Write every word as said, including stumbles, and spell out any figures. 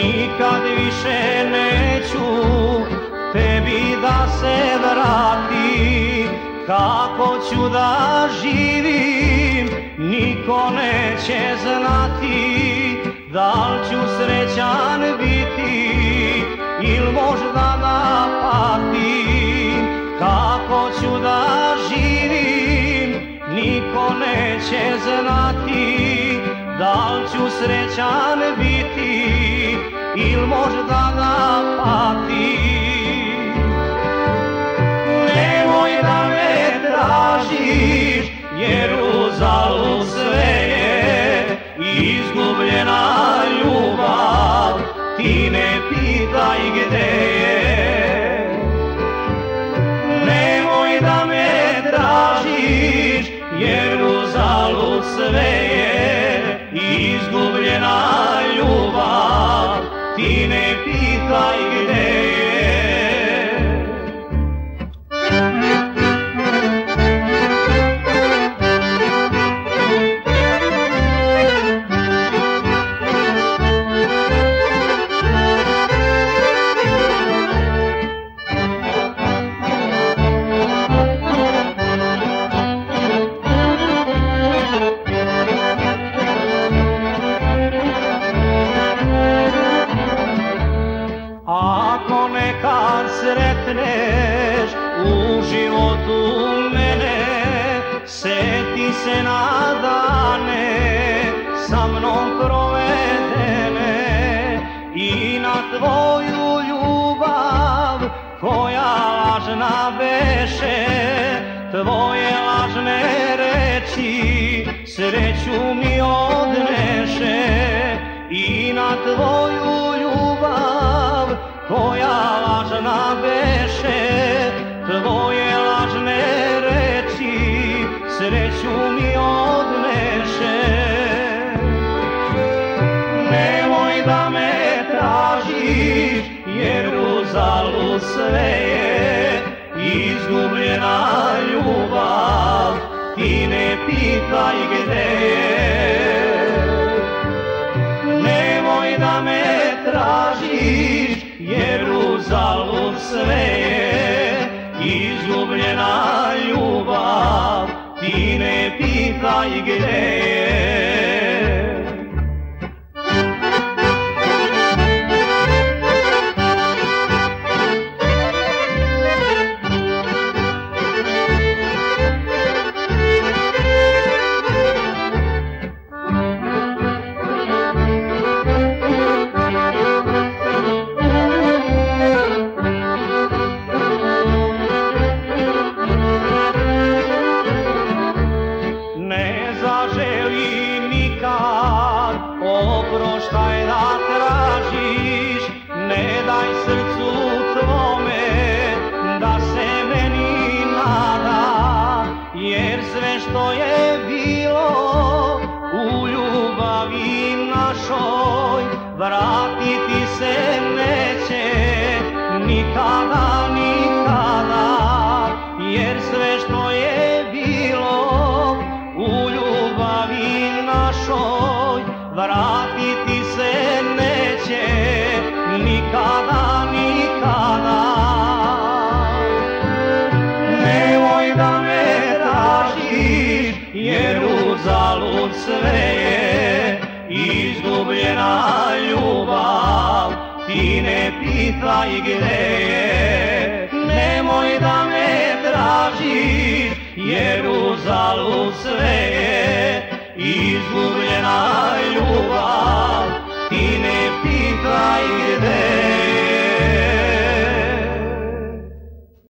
nikad više neću tebi da se vratim. Kako ću da živim, niko neće znati. Da li ću srećan biti ili možda da patim. Kako ću da živim, niko neće znati. Da li ću srećan biti ili možda da patim. Nemoj da me tražiš, jer uzalud sve je. Izgubljena ljubav, ti ne pitaj gde je. Nemoj da me tražiš, jer uzalud sve je. Izgubljena ljubav, ti ne pitaj gde je. Ako nekad sretneš u životu mene, seti se na dane sa mnom provedene i na tvoju ljubav koja lažna beše. Tvoje lažne reči sreću mi odneše i na tvoju ljubav koja lažna beše. Tvoje lažne reči sreću mi odneše. Nemoj da me tražiš, jer uzalud sve je. Izgubljena ljubav, ti ne pitaj gde je. Nemoj da me tražiš, jer uzalud sve je. Izgubljena ljubav, ti ne pitaj gde je. Zaželi nikad oproštaj da tražiš. Ne daj srcu tvome da se meni nada, jer sve što je bilo u ljubavi našoj vratiti se neće nikada, nikada. Jer sve što je bilo u ljubavi našoj vratiti se neće nikada, nikada. Nemoj da me tražiš, jer uzalud sve je. Izgubljena ljubav, ti ne pitaj gde je. Nemoj da me tražiš, jer uzalud sve je. Izgubljena ljubav, ti ne pitaj gde je.